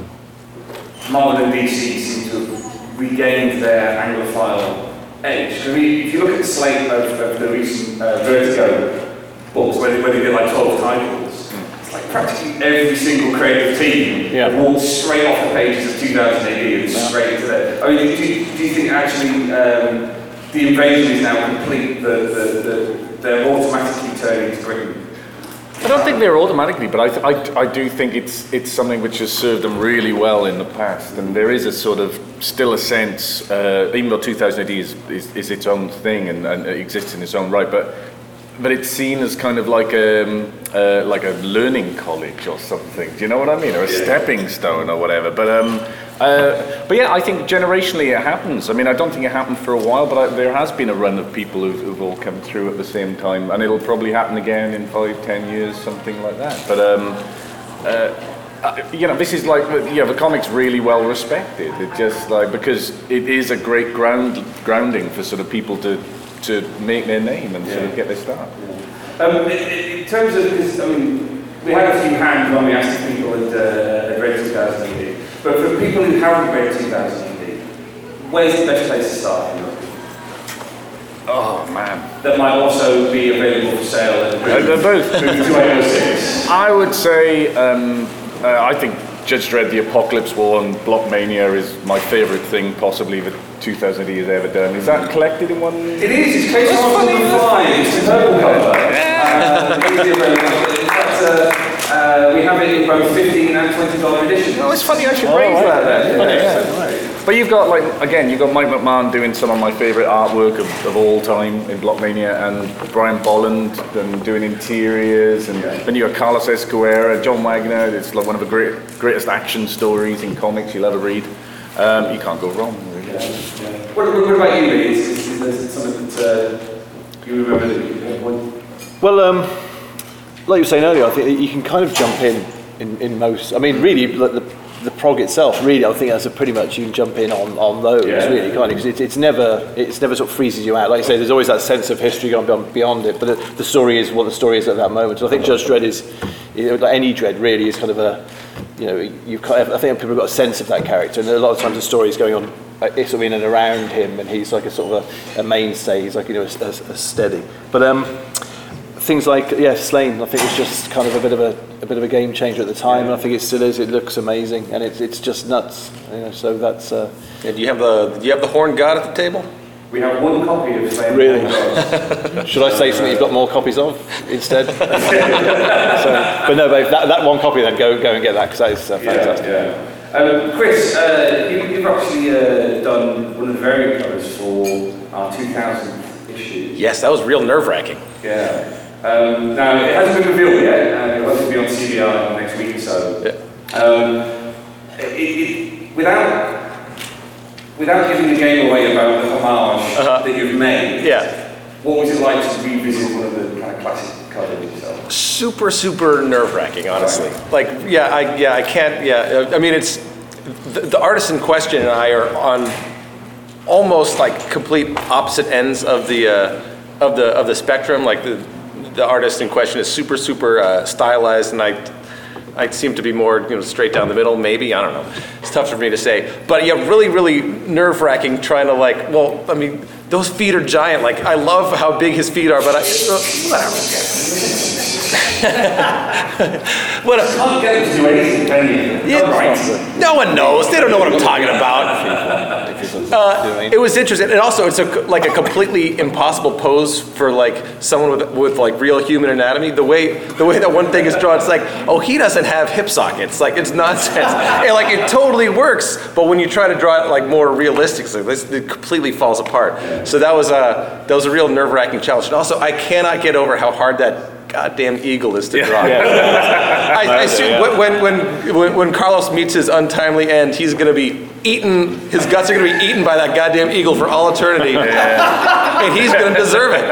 Marvel and D C seem to have regained their Anglophile edge. I mean, if you look at the slate of, of the recent uh, Vertigo books where they, where they did like twelve titles. It's like practically every single creative team Yeah. walked straight off the pages of two thousand A D and straight into there. I mean, do you, do you think actually um, the invasion is now complete? The, the, the, they're automatically turning to Britain? I don't think they're automatically, but I, th- I, I do think it's it's something which has served them really well in the past, and there is a sort of still a sense, uh, even though two thousand A D is, is, is its own thing and, and it exists in its own right, but but it's seen as kind of like a uh, like a learning college or something. Do you know what I mean, or a Yeah. stepping stone or whatever? But um, uh, but yeah, I think generationally it happens. I mean, I don't think it happened for a while, but I, there has been a run of people who've, who've all come through at the same time, and it'll probably happen again in five, ten years, something like that. But um, uh, uh, you know, this is like, yeah, the comic's really well respected. It just like because it is a great ground grounding for sort of people to to make their name and sort of get their start. Um, in, in in terms of, because, I mean, we had a few hands when we asked if people had, uh, had read two thousand A D, but for people who haven't read two thousand A D, where's the best place to start? You know? Oh man. That might also be available for sale at Uh, they're both. two eight oh six. I would say, um, uh, I think Judge Dredd, The Apocalypse War, and Blockmania is my favourite thing possibly that two thousand A D has ever done. Is that collected in one? It is, it's Case one five, it's a purple cover. Uh, easy available. In fact, uh, uh, we have it in both fifteen and twenty dollar editions. Oh, it's funny I should Oh, raise right. that then. Yeah, Yeah. yeah. But you've got, like, again, you've got Mike McMahon doing some of my favourite artwork of, of all time in Blockmania, and Brian Bolland um, doing interiors, and then you've got Carlos Escuera, John Wagner. It's like one of the great, greatest action stories in comics you'll ever read. Um, you can't go wrong, really. Yeah, yeah. What, what, what about you, Lee? Is, is, is there something that uh, you remember that you at one point? Well, um, like you were saying earlier, I think that you can kind of jump in in, in most. I mean, really, like the the prog itself, really, I think that's a pretty much you can jump in on, on those, Yeah. really, can't you? Because it's, it's never it's never sort of freezes you out. Like you say, there's always that sense of history going beyond, beyond it, but the, the story is what the story is at that moment. So I think Judge Dredd is, you know, like any Dredd, really, is kind of a, you know, you kind of, I think people have got a sense of that character, and a lot of times the story is going on uh, sort of in and around him, and he's like a sort of a, a mainstay. He's like, you know, a, a, a steady. But um. Things like, yeah, Slain, I think was just kind of a bit of a, a bit of a game changer at the time, and I think it still is. It looks amazing, and it's it's just nuts. You know, so that's uh, Yeah, do you have the do you have the Horn God at the table? We have one copy of Slane. really. Should I say something you've got more copies of instead? so, but no, babe, that, that one copy, then go go and get that because that is uh, fantastic. Yeah, yeah. Um, Chris, uh, you, you've actually uh, done one of the variant covers for our two thousandth issue. Yes, that was real nerve-wracking. Yeah. Um, now, it hasn't been revealed yet, and it will be on C B R next week or so. Yeah. Um, it, it, without, without giving the game away about the homage Uh-huh. that you've made, Yeah. what was it like to revisit one of the kind of classic covers yourself? Super, super nerve-wracking, honestly. Like, yeah, I, yeah, I can't, yeah. I mean, it's, the, the artist in question and I are on almost like complete opposite ends of the, uh, of the, of the spectrum. Like the, the artist in question is super, super uh, stylized, and I, I seem to be more, you know, straight down the middle, maybe, I don't know. It's tough for me to say. But yeah, really, really nerve-wracking trying to like, well, I mean, those feet are giant. Like, I love how big his feet are, but I, uh, what a, Can't get them to do anything, can you? Yeah, right. no one knows. They don't know what I'm talking about. Uh, it was interesting, and also it's a, like a completely impossible pose for like someone with, with like real human anatomy. The way the way that one thing is drawn, it's like, oh, he doesn't have hip sockets. Like, it's nonsense. And like, it totally works, but when you try to draw it like more realistically, this it completely falls apart. So that was a that was a real nerve-wracking challenge. And also, I cannot get over how hard that goddamn eagle is to draw. I, I assume when, when, when, when Carlos meets his untimely end, he's going to be eaten, his guts are going to be eaten by that goddamn eagle for all eternity. And he's going to deserve it.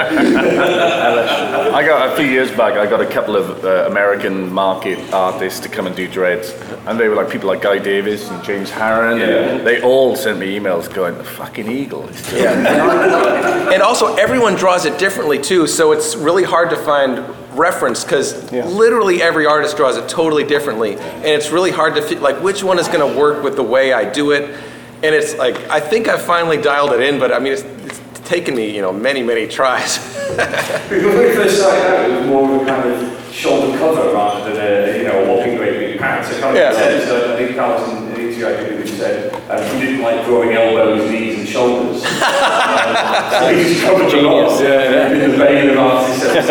I got a few years back. I got a couple of uh, American market artists to come and do dreads, and they were like people like Guy Davis and James Harron. Yeah. And they all sent me emails going, "The fucking eagle." Is doing Yeah. And also, everyone draws it differently too, so it's really hard to find reference because Yeah. literally every artist draws it totally differently, and it's really hard to fit like which one is going to work with the way I do it. And it's like, I think I finally dialed it in, but I mean, it's, it's taken me, you know, many, many tries. Because when we first started out, it was more of a kind of shoulder cover rather than a, you know, a whopping great big pants. So kind of Yeah. said, so I think Carlos in the interview I did with him said, um, he didn't like drawing elbows, knees and shoulders. um, so he just covered them up. Yeah, In the vein of artists. So,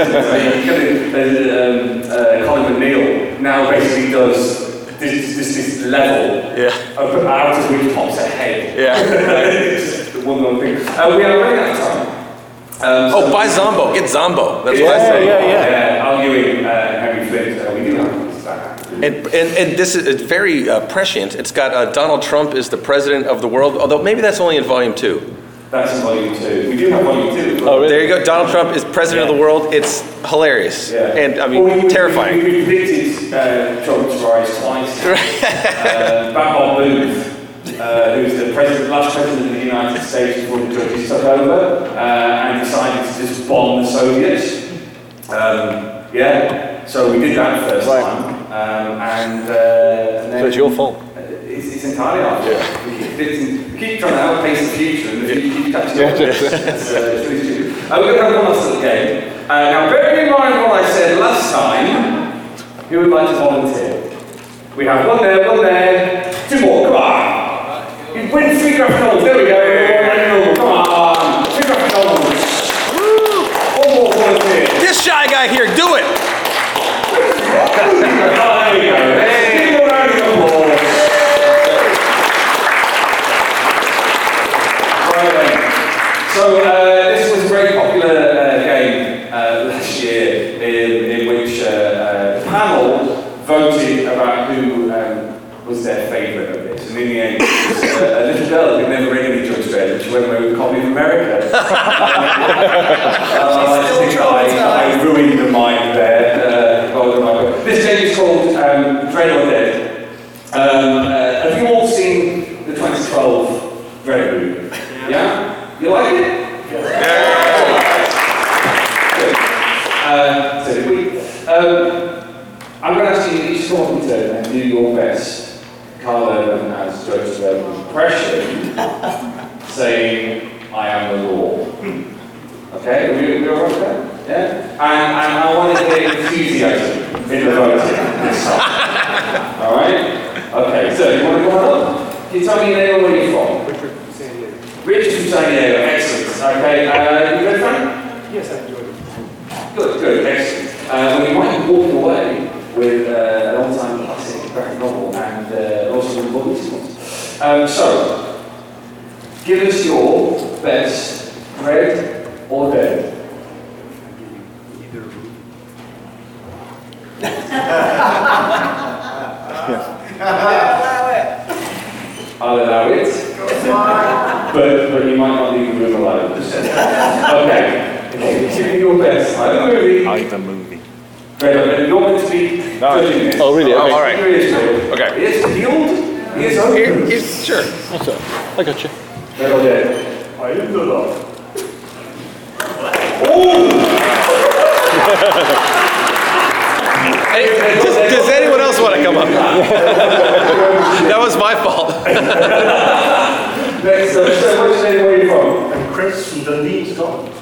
um, uh, Colin McNeil now basically does this, this, this level Yeah. of, out of which pops a head. Yeah. It's just the one one thing. Uh, we are running out of time. Um, Oh, so- buy Zombo. Get Zombo. That's yeah, what I say. yeah, yeah. Yeah, arguing uh, Henry Flint. Uh, we do have that. And, and, and this is it's very uh, prescient. It's got uh, Donald Trump is the president of the world, although maybe that's only in volume two. That's in volume two. We do have volume two. as well. Oh, really? There you go. Donald Trump is president of the world. It's hilarious. Yeah. And I mean, Well, we- we- terrifying. We, we predicted uh, Trump's rise twice. uh, Bob Booth, uh, who's the president, last president of the United States before the British took over, uh, and decided to just bomb the Soviets. Um, yeah, so we did that first Right. time, um, and, uh, and then So it's your fault. It's, it's entirely our fault. We keep predicting, we keep trying to outpace the future, and the future keeps catching up. It's, uh, it's really stupid. Uh, we're going to have one last little game. Uh, now, bearing in mind what I said last time, who would like to volunteer? We have one there, one there, two more. Come on. You win three graphic novels. There we go. Come on. Three graphic novels. Woo. One more volunteer. This shy guy here, do it. Oh, there we go. Hey. Give him a round of applause. Right then. So uh, this was a very popular uh, game uh, last year in, in which uh, uh, the panel voted about who um, was their favourite of this. And in the end, it was uh, a little girl who'd never read any Judge Dredd, and she went away with a copy of America. uh, I think I, I ruined the mind there. Uh, well, the mind. This game is called um, Dread or Dead. Um, uh, have you all seen the twenty twelve Dread movie? Yeah? You like it? Yeah. Good. Uh, so did we. Um, I'm going to ask you each to come up in turn and do your best Carl Urban as Judge Dredd impression, saying, I am the law. Okay? Are we, are we all right with that? Yeah? And, and I want to get enthusiasm in the voting this time. Alright? Okay, so you want to go on? Can you tell me your name and where you're from? Richard from San Diego. Richard from San Diego, excellent. Okay, uh, you ready, Frank? Yes, I enjoyed it. Good, good, excellent. Uh, well, you might be walking away with uh, an all-time classic graphic novel and uh, also with books. Um, so, give us your best Dread or Dead. Either I'll allow it. but, but you might not leave the room alone. okay. Okay, give me your best. I don't movie. Either movie. Dread or Dead. You're meant to be judging this. Oh, really? Oh, Okay. all right. Here it is, Dread. Okay. He is healed. He is open. Here, here's, sure. That's all right. I got you. Dread or Dead. I am the law. Hey, does, does anyone else want to come up? That was my fault. Next, uh, so which name are you from? I'm Chris from Dundee, Scotland.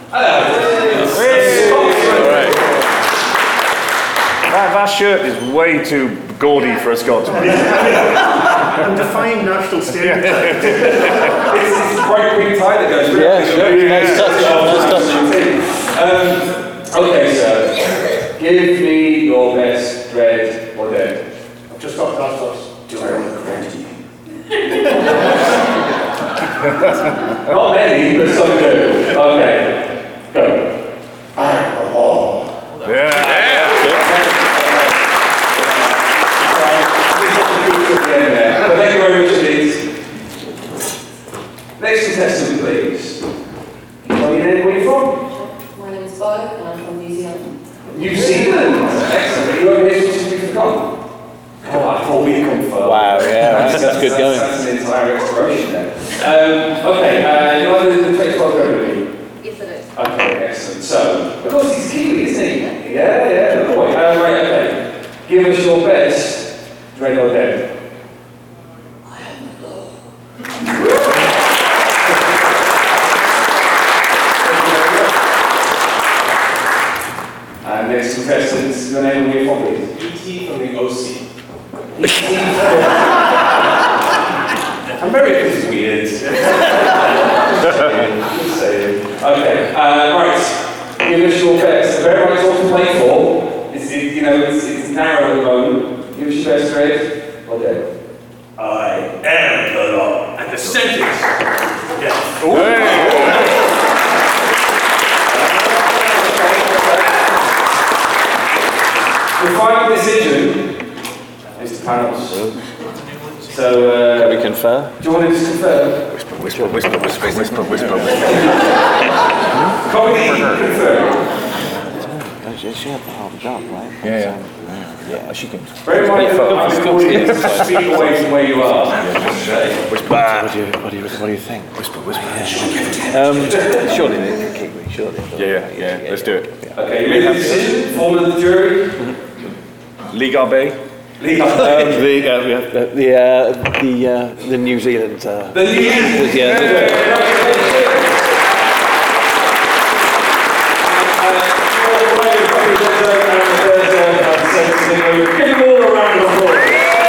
That, that shirt is way too gaudy for a Scotsman. I'm defying national stereotypes. It's this bright green tie that goes with Yeah, it. sure. Nice touch. Nice touch. Um, okay, so give me your best Dread or Dead. I've just got Tastos. Do I want to correct you? Not many, but some do. Okay, go. I am the law. Yeah. But thank you very much indeed. Next contestant, please. Tell me then where you're from. My name is Bo, and I'm from New Zealand. New Zealand. Excellent. Are you over here specifically for Con? Oh, I thought we'd come first. Wow, yeah, that's, that's good going. That's an entire exploration there. Um, okay, uh, you want to do the twenty twelve Revolution? Yes, it is. Okay, excellent. So, of course, he's Kiwi, isn't he? Yeah, yeah, good boy. Uh, right, okay. Give us your best Dread or Dead. is E T from the O C. America's weird. Just saying. Okay, uh, right. The initial best. The very right sort to play for. It's, it, you know, it's, it's narrow at the moment. Give us your best grade. Okay. I am the law. And the sentence. Yes. The final decision is the panels. So, uh, Can we confer? do you want to just confirm? Whisper, whisper, whisper, whisper, whisper, whisper. Comedy confirm. She had the half job, right? Yeah, yeah. Yeah, she can. Very much to speak away from where you are. Whisper. What do you, what do you, what do you think? Whisper, whisper. Um, surely they can keep me, surely. Yeah, yeah, yeah. Let's do it. Okay, you made the decision, form of the jury. Liga Bay. Legal. Um, the uh, yeah, the the uh, the, uh, the New Zealand. Uh, The New Zealand. yeah. The, Give them all a round of applause.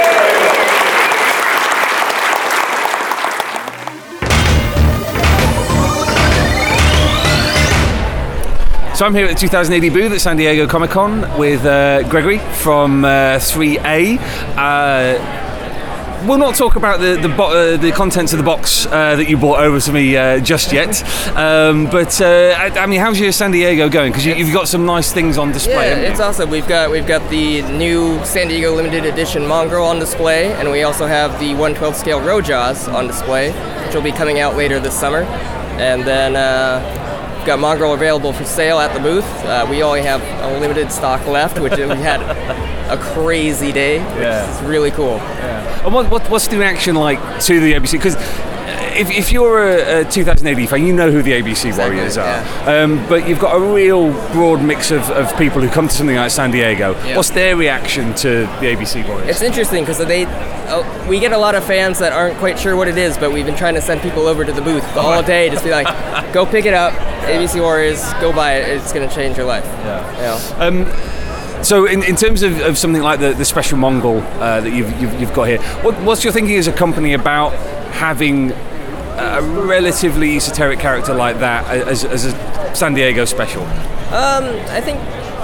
So I'm here at the two thousand A D booth at San Diego Comic Con with uh, Gregory from uh, three A. Uh, We'll not talk about the the, bo- uh, the contents of the box uh, that you brought over to me uh, just yet, um, but uh, I, I mean, how's your San Diego going? Because you, you've got some nice things on display. Yeah, haven't you? it's awesome. We've got we've got the new San Diego limited edition Mongrel on display, and we also have the one twelfth scale Rojaws on display, which will be coming out later this summer. And then uh, we've got Mongrel available for sale at the booth. Uh, we only have a limited stock left, which we had a crazy day. Yeah. It's really cool. And what, what what's the reaction like to the A B C? Because if, if you're a, a two thousand A D fan, you know who the A B C Exactly, Warriors are. yeah. Um, but you've got a real broad mix of, of people who come to something like San Diego. Yeah. What's their reaction to the A B C Warriors? It's interesting because they, uh, we get a lot of fans that aren't quite sure what it is, but we've been trying to send people over to the booth all day, just be like, go pick it up, A B C Warriors, go buy it. It's going to change your life. Yeah. Yeah. Um, so in, in terms of, of something like the, the special Mongol uh, that you've, you've you've got here, what, what's your thinking as a company about having a relatively esoteric character like that as, as a San Diego special? Um, I think,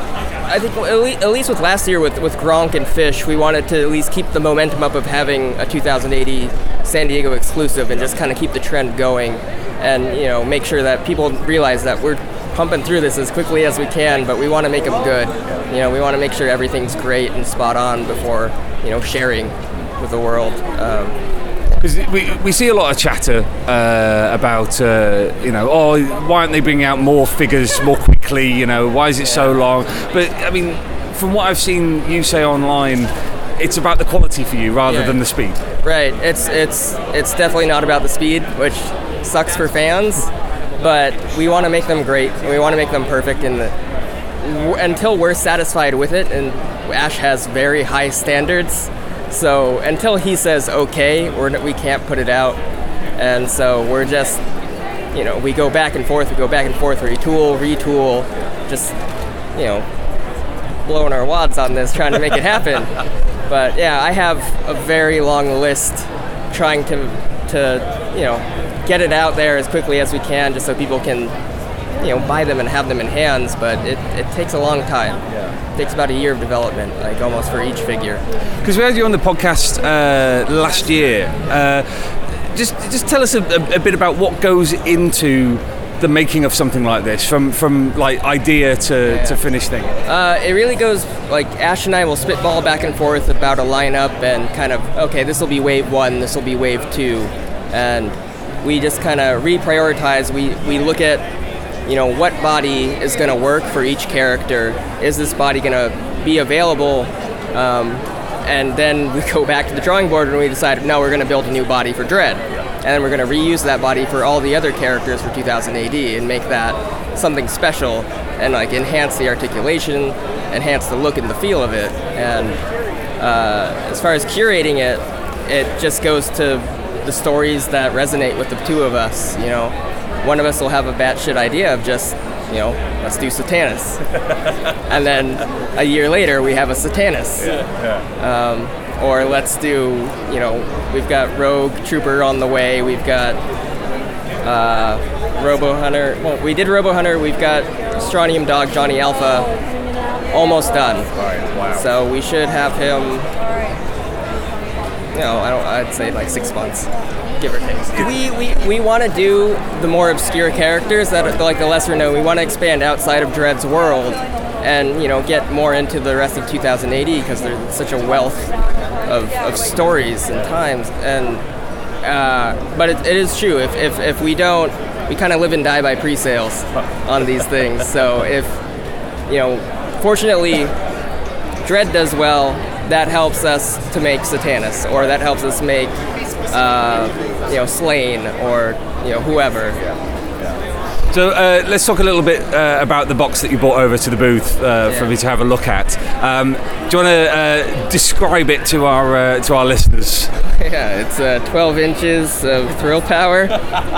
I think at least, at least with last year with, with Gronk and Fish, we wanted to at least keep the momentum up of having a two thousand eighty San Diego exclusive and just kind of keep the trend going, and you know make sure that people realize that we're pumping through this as quickly as we can, but we want to make them good. You know, we want to make sure everything's great and spot on before you know sharing with the world. Um, Because we, we see a lot of chatter uh, about, uh, you know, oh, why aren't they bringing out more figures more quickly? You know, why is it so long? But, I mean, from what I've seen you say online, it's about the quality for you rather Yeah. than the speed. Right. It's it's it's definitely not about the speed, which sucks for fans, but we want to make them great. And we want to make them perfect in the, w- until we're satisfied with it, and Ash has very high standards. So until he says okay, we're, we can't put it out, and so we're just, you know, we go back and forth, we go back and forth, retool, retool, just, you know, blowing our wads on this, trying to make it happen. But yeah, I have a very long list, trying to, to, you know, get it out there as quickly as we can, just so people can, you know, buy them and have them in hands. But it, it takes a long time. It takes about a year of development, like almost for each figure. Because we had you on the podcast uh, last year. Uh, just just tell us a, a, a bit about what goes into the making of something like this, from from like idea to, Yeah. to finished thing. Uh, it really goes, like, Ash and I will spitball back and forth about a lineup and kind of, okay, this will be wave one, this will be wave two, and we just kind of reprioritize. We, we look at, you know, what body is going to work for each character. Is this body going to be available? Um, and then we go back to the drawing board and we decide, no, we're going to build a new body for Dread. And then we're going to reuse that body for all the other characters for two thousand A D and make that something special and like enhance the articulation, enhance the look and the feel of it. And uh, as far as curating it, it just goes to the stories that resonate with the two of us, you know. One of us will have a batshit idea of just you know, let's do Satanus. And then a year later, we have a Satanus. Um, or let's do, you know, we've got Rogue Trooper on the way. We've got uh, Robo Hunter. Well, we did Robo Hunter. We've got Strontium Dog Johnny Alpha almost done. Right, wow. So we should have him, you know, I don't, I'd say like six months, give or take. We we, we want to do the more obscure characters that are like the lesser known. We want to expand outside of Dread's world and, you know, get more into the rest of two thousand A D because there's such a wealth of, of stories and times. And uh, but it, it is true. If, if, if we don't, we kind of live and die by pre-sales on these things. So if, you know, fortunately, Dread does well. That helps us to make Satanus, or that helps us make, uh, you know, Slain, or, you know, whoever. So uh, let's talk a little bit uh, about the box that you brought over to the booth uh, for Yeah. me to have a look at. Um, do you want to uh, describe it to our uh, to our listeners? Yeah, it's uh, twelve inches of thrill power.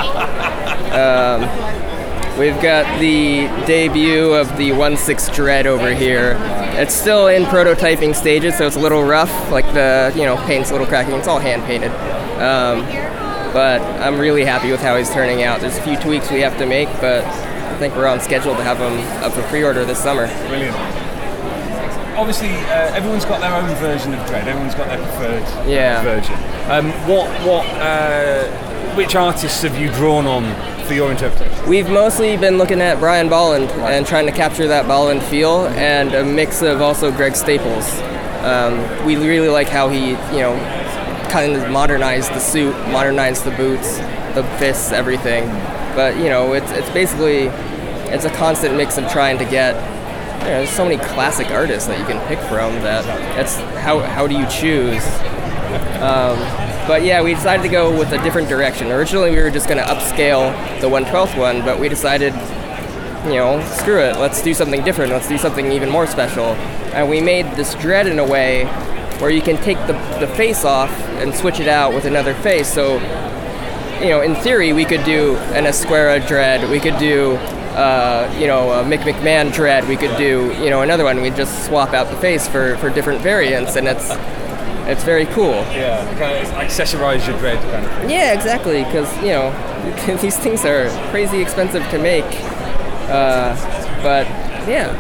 Um, we've got the debut of the one six Dread over here. It's still in prototyping stages, so it's a little rough, like the, you know, paint's a little cracking. It's all hand painted. Um, but I'm really happy with how he's turning out. There's a few tweaks we have to make, but I think we're on schedule to have him up for pre-order this summer. Brilliant. Obviously, uh, everyone's got their own version of Dread. Everyone's got their preferred Yeah. version. Um, what, what, uh, which artists have you drawn on for your interpretation? We've mostly been looking at Brian Bolland and trying to capture that Bolland feel, and a mix of also Greg Staples. Um, we really like how he, you know, kind of modernized the suit, modernized the boots, the fists, everything. But, you know, it's it's basically, it's a constant mix of trying to get, you know, there's so many classic artists that you can pick from that it's, how, how do you choose? Um, but yeah, we decided to go with a different direction. Originally we were just going to upscale the one twelfth one, but we decided, you know, screw it, let's do something different, let's do something even more special. And we made this Dread in a way where you can take the, the face off and switch it out with another face. So, you know, in theory, we could do an Esquera Dread, we could do, uh, you know, a Mick McMahon Dread, we could do, you know, another one. We'd just swap out the face for, for different variants, and it's it's very cool. Yeah, kind of accessorize your Dread kind of thing. Yeah, exactly, because, you know, these things are crazy expensive to make, uh, but yeah.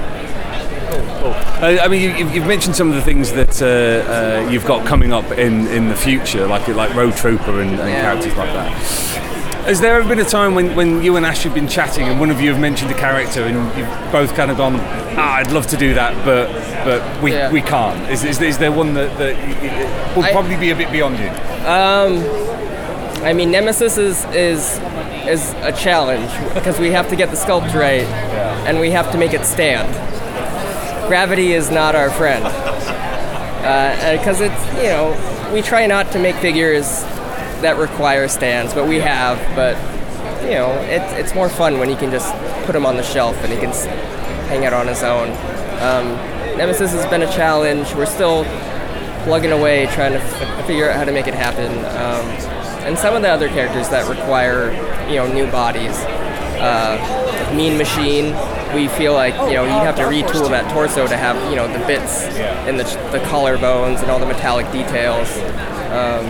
Uh, I mean, you, you've- you've mentioned some of the things that uh, uh, you've got coming up in, in the future, like like Road Trooper and, and Yeah. characters like that. Has there ever been a time when, when you and Ash have been chatting and one of you have mentioned a character and you've both kind of gone, ah, I'd love to do that, but but we, Yeah. we can't? Is, is, is there one that, that y- y- will I- probably be a bit beyond you? Um, I mean, Nemesis is is is a challenge because we have to get the sculpt right, and we have to make it stand. Gravity is not our friend, because uh, it's, you know, we try not to make figures that require stands, but we have. But, you know, it's it's more fun when you can just put him on the shelf and he can s- hang out on his own. Um, Nemesis has been a challenge. We're still plugging away, trying to f- figure out how to make it happen. Um, and some of the other characters that require, you know, new bodies, uh, like Mean Machine, we feel like, you know, you have to retool that torso to have, you know, the bits and the, the collarbones and all the metallic details. Um,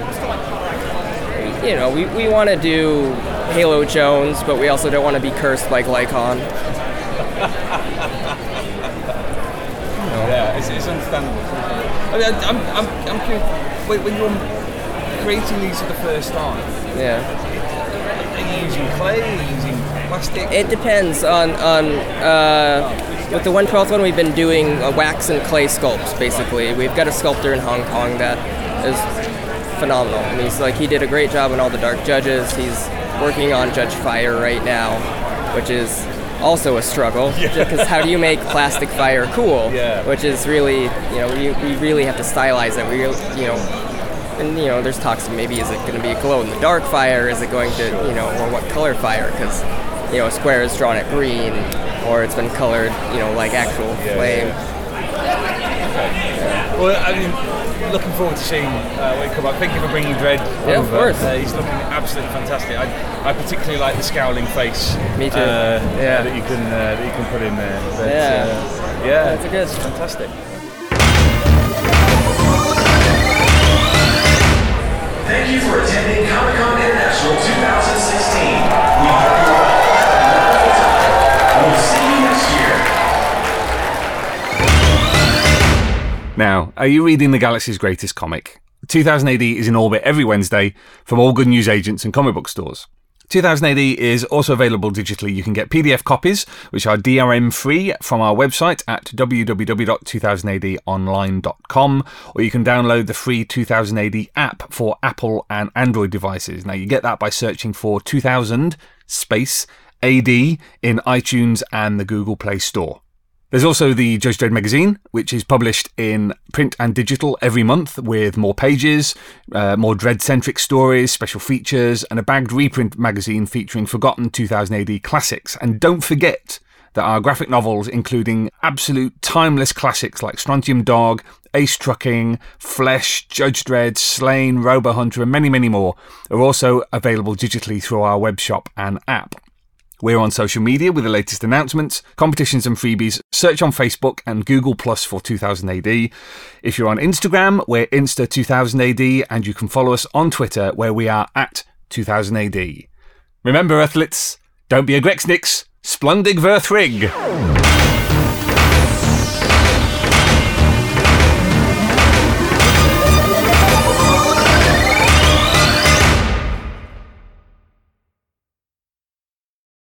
you know, we, we want to do Halo Jones, but we also don't want to be cursed like Lycon. Yeah, it's, it's understandable. I mean, I'm, I'm, I'm curious, when, when you're creating these for the first time, Yeah. are you using clay, are you using plastic? It depends on, on uh, with the one twelfth one, we've been doing uh, wax and clay sculpts, basically. We've got a sculptor in Hong Kong that is phenomenal. And he's like, he did a great job on all the Dark Judges. He's working on Judge Fire right now, which is also a struggle, because how do you make plastic fire cool? Yeah. Which is really, you know, we, we really have to stylize it. We, you know, and you know, there's talks of maybe is it going to be a glow in the dark fire? Is it going to, you know, or what color fire? Because, you know, a square is drawn at green, or it's been colored, you know, like actual flame. Well, I mean, looking forward to seeing uh, what you come up. Thank you for bringing Dredd Yeah, of over. course. Uh, he's looking absolutely fantastic. I, I particularly like the scowling face. Me too. Uh, Yeah. That you can uh, that you can put in there. But, Yeah. Uh, yeah. That's a good. It's fantastic. Thank you for attending Comic-Con International twenty sixteen. We hope you all had a wonderful time. We'll see you next year. Now, are you reading the Galaxy's greatest comic? two thousand A D is in orbit every Wednesday from all good news agents and comic book stores. two thousand A D is also available digitally. You can get P D F copies, which are D R M free, from our website at w w w dot two thousand A D online dot com, or you can download the free two thousand A D app for Apple and Android devices. Now, you get that by searching for two thousand space A D in iTunes and the Google Play Store. There's also the Judge Dredd magazine, which is published in print and digital every month with more pages, uh, more Dredd-centric stories, special features, and a bagged reprint magazine featuring forgotten two thousand A D classics. And don't forget that our graphic novels, including absolute timeless classics like Strontium Dog, Ace Trucking, Flesh, Judge Dredd, Slain, Robo Hunter, and many, many more, are also available digitally through our web shop and app. We're on social media with the latest announcements, competitions and freebies. Search on Facebook and Google Plus for two thousand A D. If you're on Instagram, we're Insta two thousand A D, and you can follow us on Twitter where we are at two thousand A D. Remember, Earthlets, don't be a Grexnix, Splundig Verthrig.